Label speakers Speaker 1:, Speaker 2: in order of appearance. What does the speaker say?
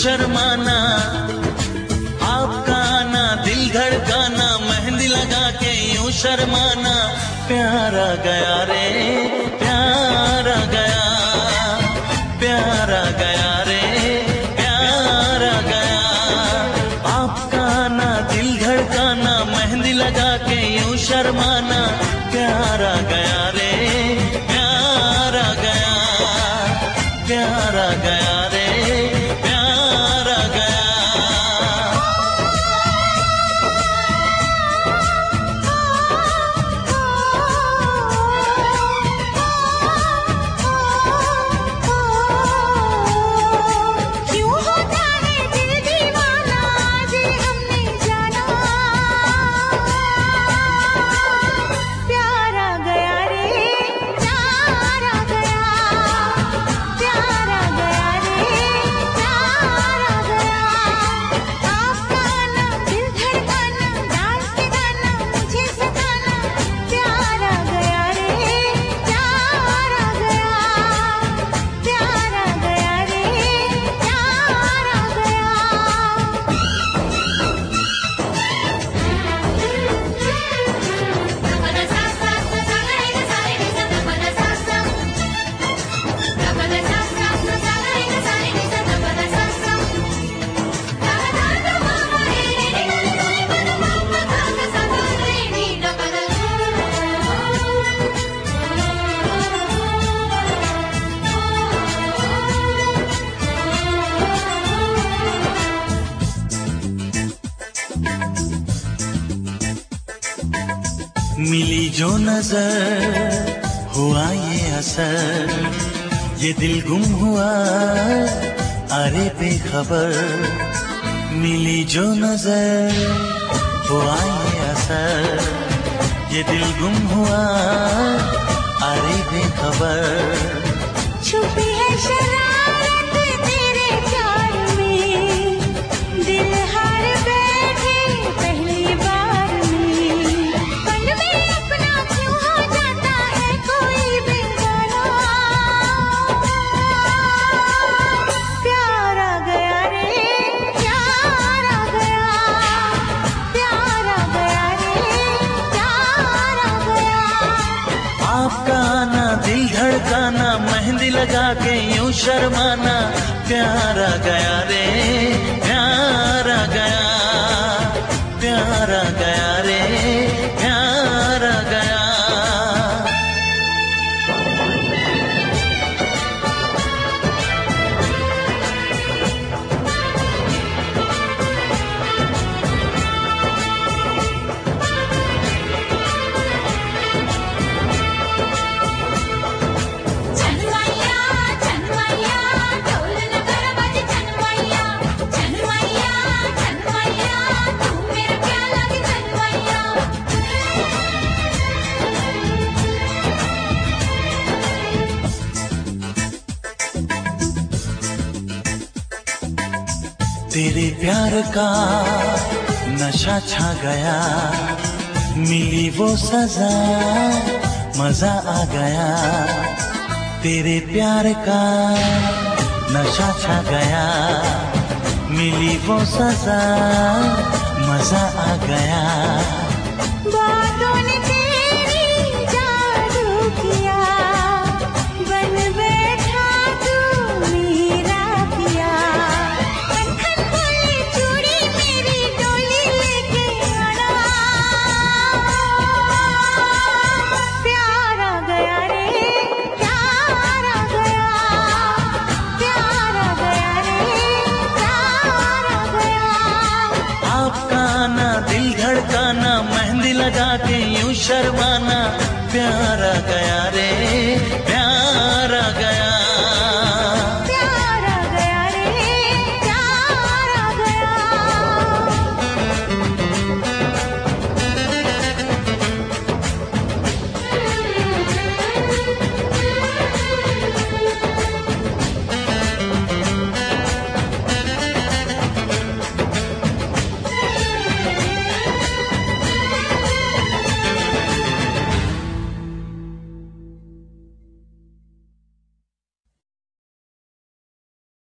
Speaker 1: शर्माना, आपका आना दिल धड़काना, मेहंदी लगा के यूं शर्माना, प्यारा गया रे प्यारा गया, प्यारा गया रे प्यारा गया। आपका आना दिल धड़काना, मेहंदी लगा के यूं शर्माना, प्यारा गया रे प्यारा गया, प्यारा गया रे प्यारा गया। मिली जो नजर हुआ ये असर, ये दिल गुम हुआ अरे बेखबर। मिली जो नजर हुआ ये असर, ये दिल गुम हुआ अरे बेखबर।
Speaker 2: छुपी है शरारत तेरे प्यार में, दिल हार बैठे पहली बार में। पल में अपना क्यों हो जाता है कोई बेगाना, प्यारा गया रे प्यारा गया, प्यारा गया रे प्यारा गया।
Speaker 1: आपका आना दिल धड़काना, मेहंदी लगा के यूं शर्माना, प्यारा गया रे प्यारा गया, प्यारा गया रे प्यारा गया।
Speaker 2: चनमैया चनमैया ढोल नगर बज, चनमैया चनमैया चनमैया तू मेरा क्या लगी चनमैया।
Speaker 1: तेरे प्यार का नशा छा गया, मिली वो सजा मजा आ गया। तेरे प्यार का नशा छा गया, मिली वो सजा मजा आ गया।
Speaker 2: बातों ने तेरी जादू किया, बन बैठा तू मेरा पिया। मक्खन बोली चूड़ी मेरी डोली लेके आना, प्यारा गया रे प्यारा गया, प्यारा गया रे प्यारा गया।
Speaker 1: आपका आना दिल धड़काना, मेहंदी लगा के यूं शर्माना, प्यारा गया रे प्यारा गया।